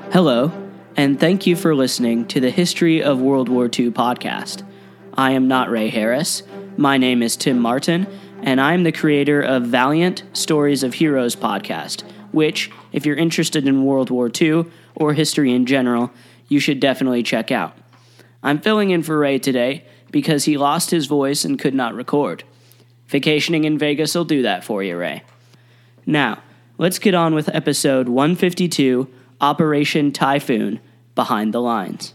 Hello, and thank you for listening to the History of World War II podcast. I am not Ray Harris. My name is Tim Martin, and I'm the creator of Valiant Stories of Heroes podcast, which, if you're interested in World War II or history in general, you should definitely check out. I'm filling in for Ray today because he lost his voice and could not record. Vacationing in Vegas will do that for you, Ray. Now, let's get on with episode 152, Operation Typhoon, Behind the Lines.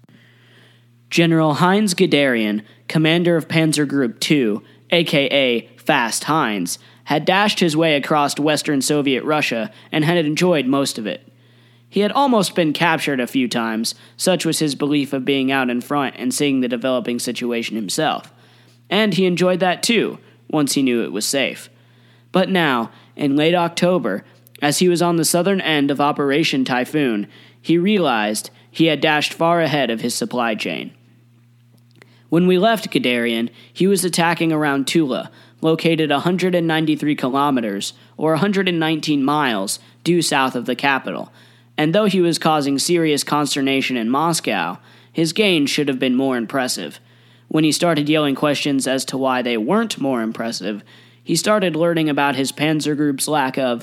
General Heinz Guderian, commander of Panzer Group 2, a.k.a. Fast Heinz, had dashed his way across Western Soviet Russia and had enjoyed most of it. He had almost been captured a few times, such was his belief of being out in front and seeing the developing situation himself. And he enjoyed that too, once he knew it was safe. But now, in late October, as he was on the southern end of Operation Typhoon, he realized he had dashed far ahead of his supply chain. When we left Guderian, he was attacking around Tula, located 193 kilometers, or 119 miles, due south of the capital, and though he was causing serious consternation in Moscow, his gains should have been more impressive. When he started yelling questions as to why they weren't more impressive, he started learning about his Panzer Group's lack of,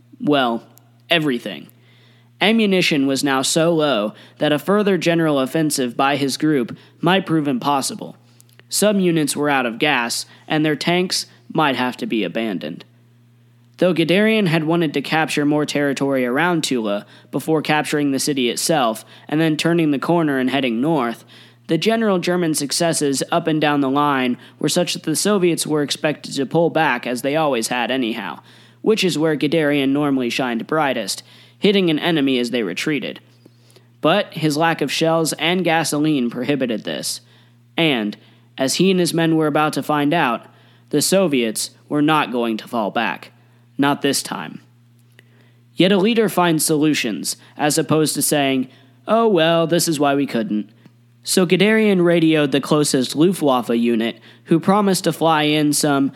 everything. Ammunition was now so low that a further general offensive by his group might prove impossible. Some units were out of gas, and their tanks might have to be abandoned. Though Guderian had wanted to capture more territory around Tula before capturing the city itself and then turning the corner and heading north, the general German successes up and down the line were such that the Soviets were expected to pull back as they always had anyhow, which is where Guderian normally shined brightest, hitting an enemy as they retreated. But his lack of shells and gasoline prohibited this, and, as he and his men were about to find out, the Soviets were not going to fall back. Not this time. Yet a leader finds solutions, as opposed to saying, "Oh well, this is why we couldn't." So Guderian radioed the closest Luftwaffe unit, who promised to fly in some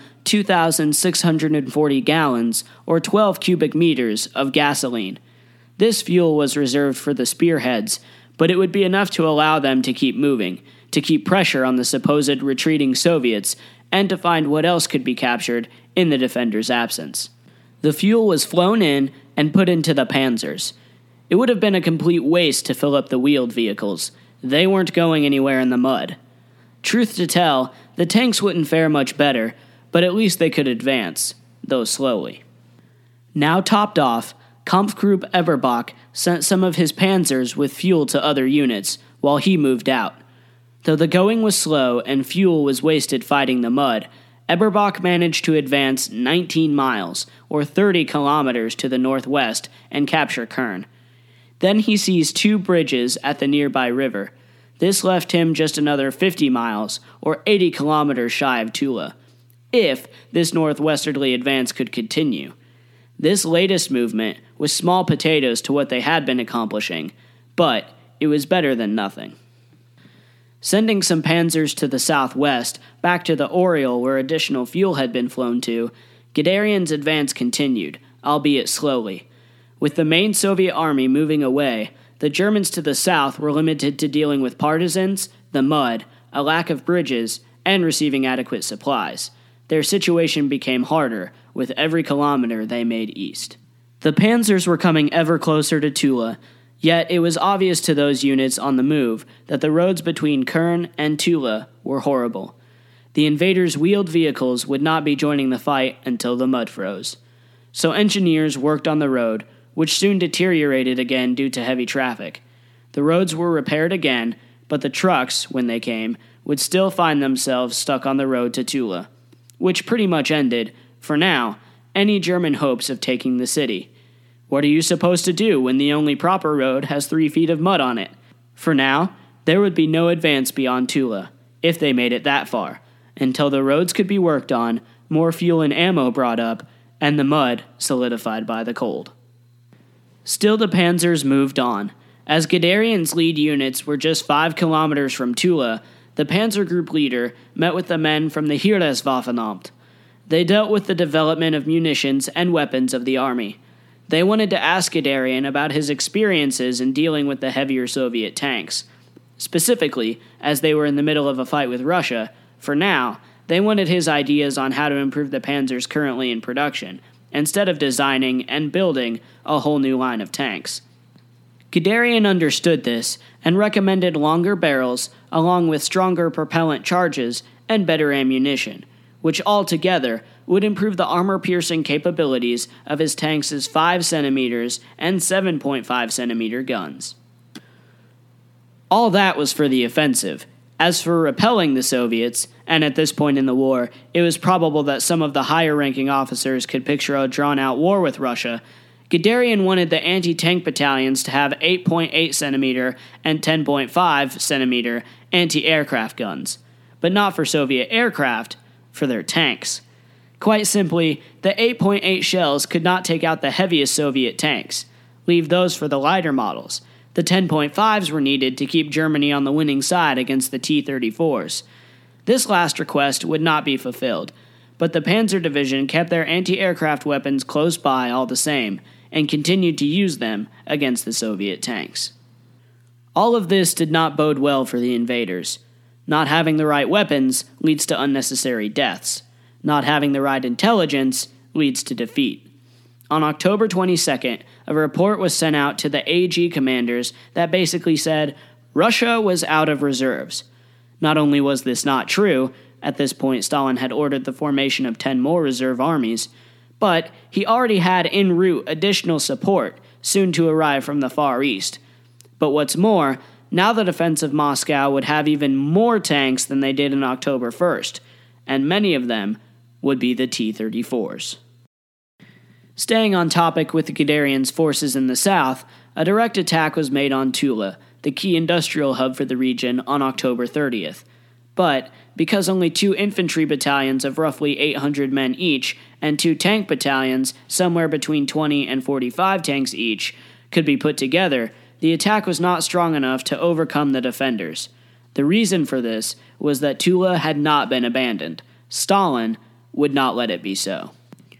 2,640 gallons, or 12 cubic meters, of gasoline. This fuel was reserved for the spearheads, but it would be enough to allow them to keep moving, to keep pressure on the supposed retreating Soviets, and to find what else could be captured in the defenders' absence. The fuel was flown in and put into the Panzers. It would have been a complete waste to fill up the wheeled vehicles. They weren't going anywhere in the mud. Truth to tell, the tanks wouldn't fare much better, but at least they could advance, though slowly. Now topped off, Kampfgruppe Eberbach sent some of his panzers with fuel to other units, while he moved out. Though the going was slow and fuel was wasted fighting the mud, Eberbach managed to advance 19 miles, or 30 kilometers to the northwest, and capture Kern. Then he seized 2 bridges at the nearby river. This left him just another 50 miles, or 80 kilometers shy of Tula, if this northwesterly advance could continue. This latest movement was small potatoes to what they had been accomplishing, but it was better than nothing. Sending some panzers to the southwest, back to the Oriol where additional fuel had been flown to, Guderian's advance continued, albeit slowly. With the main Soviet army moving away, the Germans to the south were limited to dealing with partisans, the mud, a lack of bridges, and receiving adequate supplies. Their situation became harder with every kilometer they made east. The panzers were coming ever closer to Tula, yet it was obvious to those units on the move that the roads between Kern and Tula were horrible. The invaders' wheeled vehicles would not be joining the fight until the mud froze. So engineers worked on the road, which soon deteriorated again due to heavy traffic. The roads were repaired again, but the trucks, when they came, would still find themselves stuck on the road to Tula, which pretty much ended, for now, any German hopes of taking the city. What are you supposed to do when the only proper road has 3 feet of mud on it? For now, there would be no advance beyond Tula, if they made it that far, until the roads could be worked on, more fuel and ammo brought up, and the mud solidified by the cold. Still the panzers moved on. As Guderian's lead units were just 5 kilometers from Tula, the Panzer Group leader met with the men from the Heereswaffenamt. They dealt with the development of munitions and weapons of the army. They wanted to ask Guderian about his experiences in dealing with the heavier Soviet tanks. Specifically, as they were in the middle of a fight with Russia, for now, they wanted his ideas on how to improve the panzers currently in production, instead of designing and building a whole new line of tanks. Guderian understood this and recommended longer barrels along with stronger propellant charges and better ammunition, which altogether would improve the armor-piercing capabilities of his tanks' 5 cm and 7.5 cm guns. All that was for the offensive. As for repelling the Soviets, and at this point in the war, it was probable that some of the higher-ranking officers could picture a drawn-out war with Russia, Guderian wanted the anti-tank battalions to have 8.8 cm and 10.5 cm anti-aircraft guns, but not for Soviet aircraft, for their tanks. Quite simply, the 8.8 shells could not take out the heaviest Soviet tanks. Leave those for the lighter models. The 10.5s were needed to keep Germany on the winning side against the T-34s. This last request would not be fulfilled, but the Panzer Division kept their anti-aircraft weapons close by all the same, and continued to use them against the Soviet tanks. All of this did not bode well for the invaders. Not having the right weapons leads to unnecessary deaths. Not having the right intelligence leads to defeat. On October 22nd, a report was sent out to the AG commanders that basically said Russia was out of reserves. Not only was this not true, at this point Stalin had ordered the formation of 10 more reserve armies, but he already had en route additional support, soon to arrive from the Far East. But what's more, now the defense of Moscow would have even more tanks than they did on October 1st, and many of them would be the T-34s. Staying on topic with Guderian's forces in the south, a direct attack was made on Tula, the key industrial hub for the region, on October 30th. But, because only 2 infantry battalions of roughly 800 men each, and 2 tank battalions, somewhere between 20 and 45 tanks each, could be put together, the attack was not strong enough to overcome the defenders. The reason for this was that Tula had not been abandoned. Stalin would not let it be so.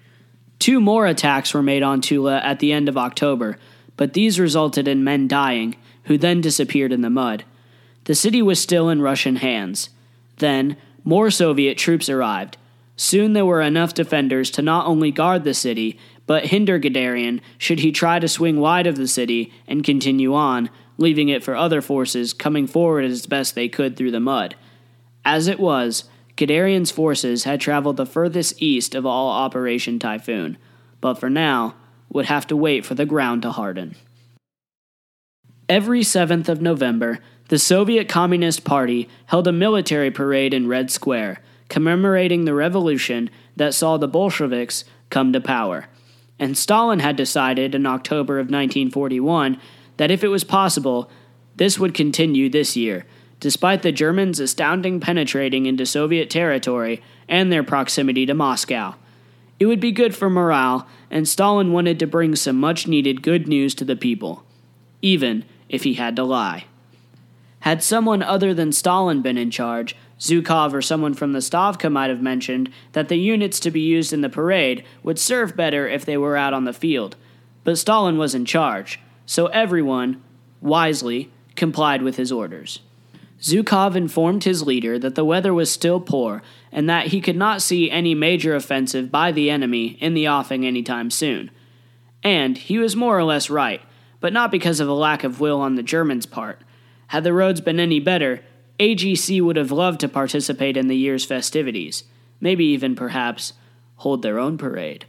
2 more attacks were made on Tula at the end of October, but these resulted in men dying, who then disappeared in the mud. The city was still in Russian hands. Then, more Soviet troops arrived. Soon there were enough defenders to not only guard the city, but hinder Guderian should he try to swing wide of the city and continue on, leaving it for other forces coming forward as best they could through the mud. As it was, Guderian's forces had traveled the furthest east of all Operation Typhoon, but for now would have to wait for the ground to harden. Every 7th of November, the Soviet Communist Party held a military parade in Red Square, commemorating the revolution that saw the Bolsheviks come to power. And Stalin had decided in October of 1941 that if it was possible, this would continue this year, despite the Germans' astounding penetrating into Soviet territory and their proximity to Moscow. It would be good for morale, and Stalin wanted to bring some much-needed good news to the people, even if he had to lie. Had someone other than Stalin been in charge, Zhukov or someone from the Stavka might have mentioned that the units to be used in the parade would serve better if they were out on the field. But Stalin was in charge, so everyone, wisely, complied with his orders. Zhukov informed his leader that the weather was still poor and that he could not see any major offensive by the enemy in the offing anytime soon. And he was more or less right, but not because of a lack of will on the Germans' part. Had the roads been any better, AGC would have loved to participate in the year's festivities, maybe even, perhaps, hold their own parade.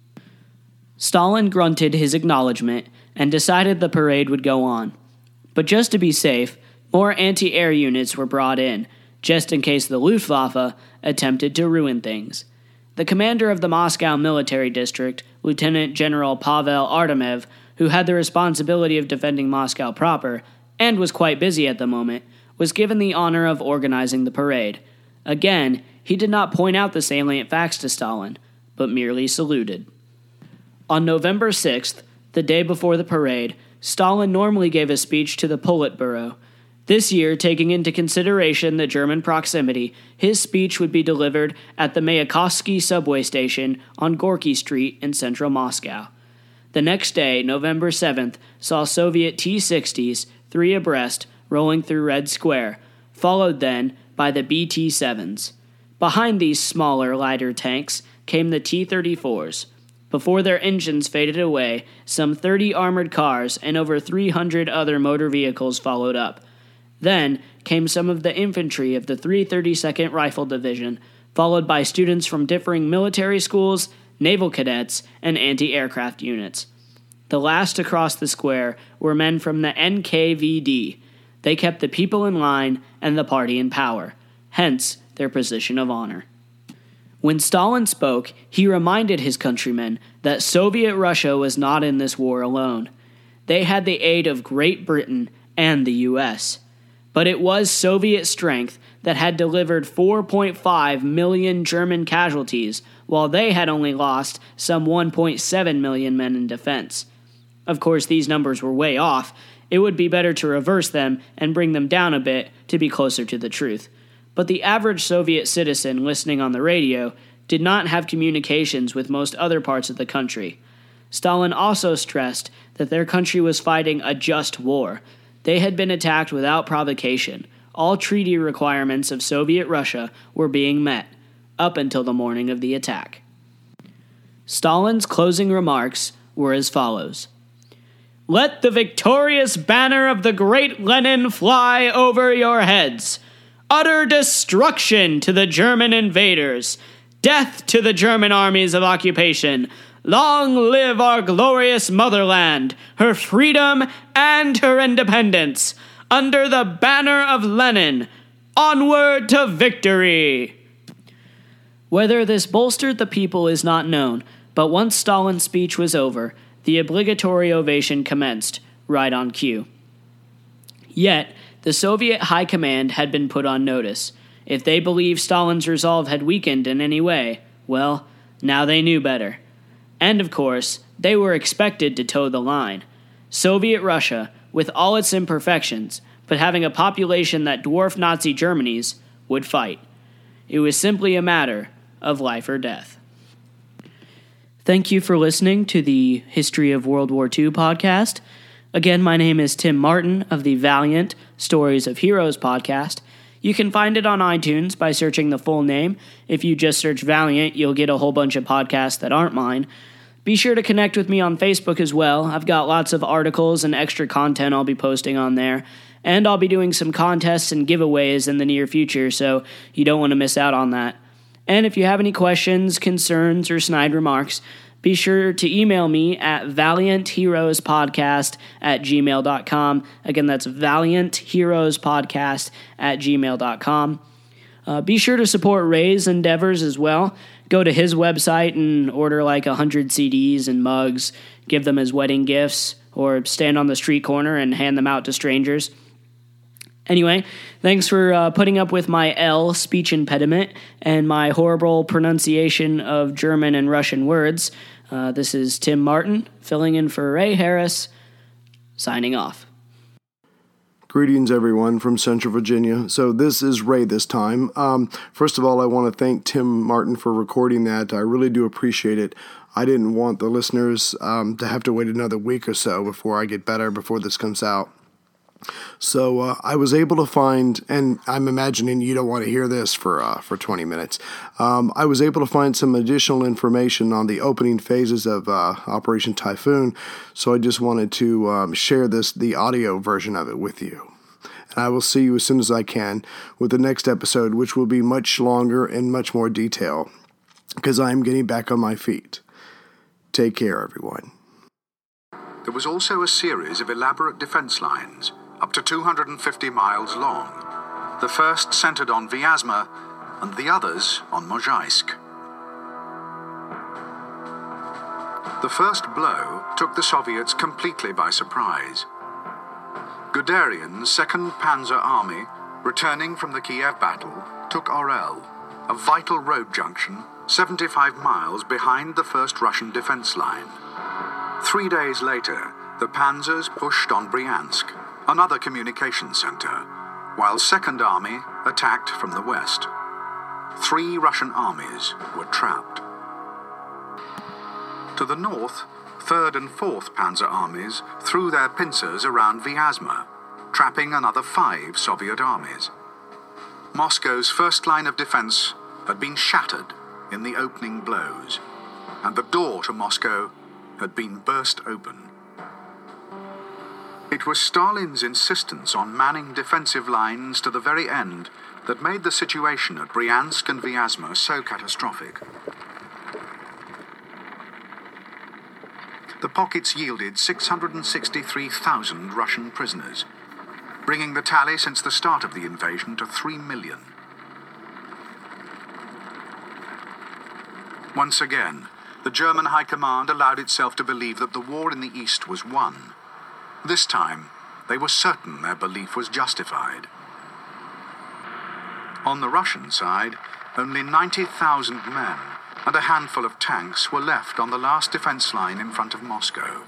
Stalin grunted his acknowledgement and decided the parade would go on. But just to be safe, more anti-air units were brought in, just in case the Luftwaffe attempted to ruin things. The commander of the Moscow Military District, Lieutenant General Pavel Artemev, who had the responsibility of defending Moscow proper, and was quite busy at the moment, was given the honor of organizing the parade. Again, he did not point out the salient facts to Stalin, but merely saluted. On November 6th, the day before the parade, Stalin normally gave a speech to the Politburo. This year, taking into consideration the German proximity, his speech would be delivered at the Mayakovsky subway station on Gorky Street in central Moscow. The next day, November 7th, saw Soviet T-60s, 3 abreast, rolling through Red Square, followed then by the BT-7s. Behind these smaller, lighter tanks came the T-34s. Before their engines faded away, some 30 armored cars and over 300 other motor vehicles followed up. Then came some of the infantry of the 332nd Rifle Division, followed by students from differing military schools, naval cadets, and anti-aircraft units. The last to cross the square were men from the NKVD. They kept the people in line and the party in power, hence their position of honor. When Stalin spoke, he reminded his countrymen that Soviet Russia was not in this war alone. They had the aid of Great Britain and the U.S., but it was Soviet strength that had delivered 4.5 million German casualties, while they had only lost some 1.7 million men in defense. Of course, these numbers were way off. It would be better to reverse them and bring them down a bit to be closer to the truth. But the average Soviet citizen listening on the radio did not have communications with most other parts of the country. Stalin also stressed that their country was fighting a just war. They had been attacked without provocation. All treaty requirements of Soviet Russia were being met, up until the morning of the attack. Stalin's closing remarks were as follows. "Let the victorious banner of the great Lenin fly over your heads. Utter destruction to the German invaders. Death to the German armies of occupation. Long live our glorious motherland, her freedom and her independence. Under the banner of Lenin, onward to victory." Whether this bolstered the people is not known, but once Stalin's speech was over, the obligatory ovation commenced, right on cue. Yet, the Soviet High Command had been put on notice. If they believed Stalin's resolve had weakened in any way, well, now they knew better. And of course, they were expected to toe the line. Soviet Russia, with all its imperfections, but having a population that dwarfed Nazi Germany's, would fight. It was simply a matter of life or death. Thank you for listening to the History of World War II podcast. Again, my name is Tim Martin of the Valiant Stories of Heroes podcast. You can find it on iTunes by searching the full name. If you just search Valiant, you'll get a whole bunch of podcasts that aren't mine. Be sure to connect with me on Facebook as well. I've got lots of articles and extra content I'll be posting on there. And I'll be doing some contests and giveaways in the near future, so you don't want to miss out on that. And if you have any questions, concerns, or snide remarks, be sure to email me at valiantheroespodcast@gmail.com. Again, that's valiantheroespodcast@gmail.com. Be sure to support Ray's endeavors as well. Go to his website and order like 100 CDs and mugs, give them as wedding gifts, or stand on the street corner and hand them out to strangers. Anyway, thanks for putting up with my L speech impediment and my horrible pronunciation of German and Russian words. This is Tim Martin, filling in for Ray Harris, signing off. Greetings, everyone, from Central Virginia. So this is Ray this time. First of all, I want to thank Tim Martin for recording that. I really do appreciate it. I didn't want the listeners to have to wait another week or so before I get better, before this comes out. So I was able to find, and I'm imagining you don't want to hear this for 20 minutes. I was able to find some additional information on the opening phases of Operation Typhoon, so I just wanted to share the audio version of it with you. And I will see you as soon as I can with the next episode, which will be much longer and much more detail, because I am getting back on my feet. Take care, everyone. There was also a series of elaborate defense lines, up to 250 miles long. The first centered on Vyazma, and the others on Mozhaisk. The first blow took the Soviets completely by surprise. Guderian's 2nd Panzer Army, returning from the Kiev battle, took Orel, a vital road junction 75 miles behind the first Russian defense line. 3 days later, the panzers pushed on Bryansk, another communication center, while 2nd Army attacked from the west. 3 Russian armies were trapped. To the north, 3rd and 4th Panzer armies threw their pincers around Vyazma, trapping another 5 Soviet armies. Moscow's first line of defense had been shattered in the opening blows, and the door to Moscow had been burst open. It was Stalin's insistence on manning defensive lines to the very end that made the situation at Bryansk and Vyazma so catastrophic. The pockets yielded 663,000 Russian prisoners, bringing the tally since the start of the invasion to 3 million. Once again, the German High Command allowed itself to believe that the war in the East was won. This time, they were certain their belief was justified. On the Russian side, only 90,000 men and a handful of tanks were left on the last defense line in front of Moscow.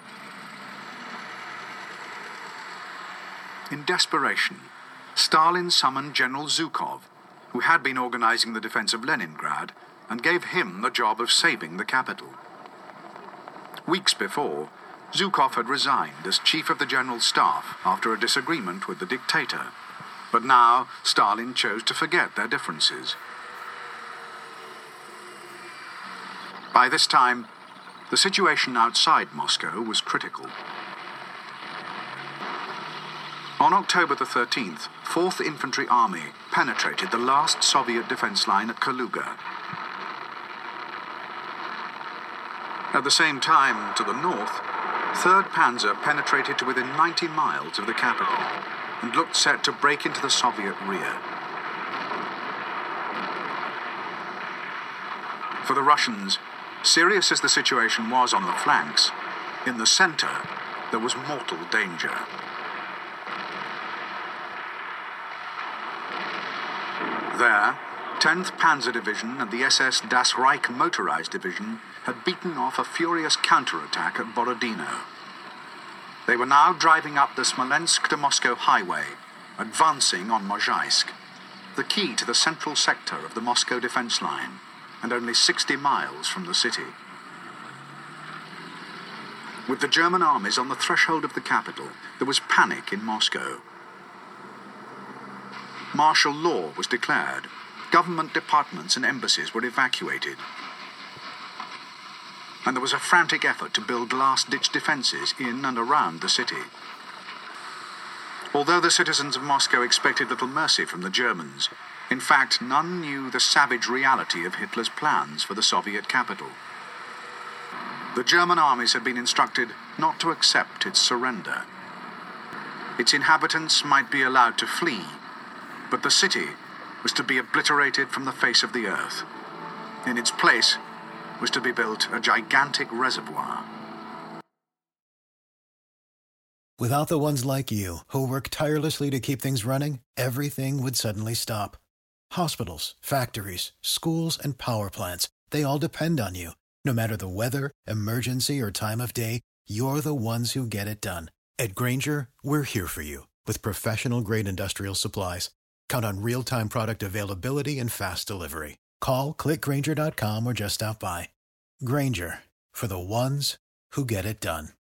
In desperation, Stalin summoned General Zhukov, who had been organizing the defense of Leningrad, and gave him the job of saving the capital. Weeks before, Zhukov had resigned as chief of the general staff after a disagreement with the dictator, but now Stalin chose to forget their differences. By this time, the situation outside Moscow was critical. On October the 13th, 4th Infantry Army penetrated the last Soviet defense line at Kaluga. At the same time, to the north, 3rd Panzer penetrated to within 90 miles of the capital and looked set to break into the Soviet rear. For the Russians, serious as the situation was on the flanks, in the center there was mortal danger. There, 10th Panzer Division and the SS Das Reich Motorized Division had beaten off a furious counterattack at Borodino. They were now driving up the Smolensk to Moscow highway, advancing on Mozhaisk, the key to the central sector of the Moscow defense line, and only 60 miles from the city. With the German armies on the threshold of the capital, there was panic in Moscow. Martial law was declared. Government departments and embassies were evacuated. And there was a frantic effort to build last-ditch defenses in and around the city. Although the citizens of Moscow expected little mercy from the Germans, in fact, none knew the savage reality of Hitler's plans for the Soviet capital. The German armies had been instructed not to accept its surrender. Its inhabitants might be allowed to flee, but the city was to be obliterated from the face of the earth. In its place was to be built a gigantic reservoir. Without the ones like you, who work tirelessly to keep things running, everything would suddenly stop. Hospitals, factories, schools, and power plants, they all depend on you. No matter the weather, emergency, or time of day, you're the ones who get it done. At Grainger, we're here for you with professional-grade industrial supplies. Count on real-time product availability and fast delivery. Call, click Grainger.com, or just stop by. Grainger, for the ones who get it done.